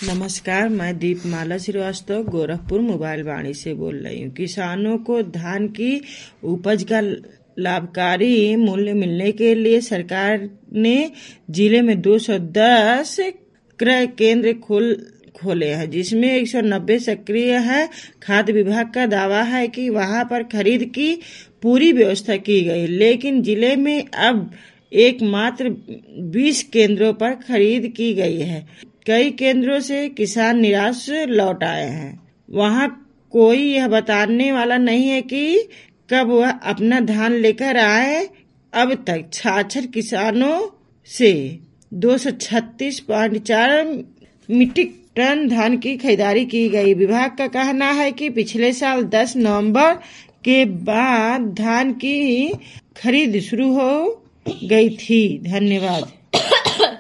नमस्कार, मैं दीपमाला श्रीवास्तव गोरखपुर मोबाइल वाणी से बोल रही हूँ। किसानों को धान की उपज का लाभकारी मूल्य मिलने के लिए सरकार ने जिले में 210 क्रय केंद्र खोले हैं, जिसमें 190 सक्रिय है। खाद्य विभाग का दावा है कि वहां पर खरीद की पूरी व्यवस्था की गई, लेकिन जिले में अब एकमात्र 20 केंद्रों पर खरीद की गई है। कई केंद्रों से किसान निराश लौट आए हैं। वहां कोई यह बताने वाला नहीं है कि कब वह अपना धान लेकर आए। अब तक 66 किसानों से 236.4 मीट्रिक टन धान की खरीदारी की गई। विभाग का कहना है कि पिछले साल 10 नवंबर के बाद धान की खरीद शुरू हो गई थी। धन्यवाद।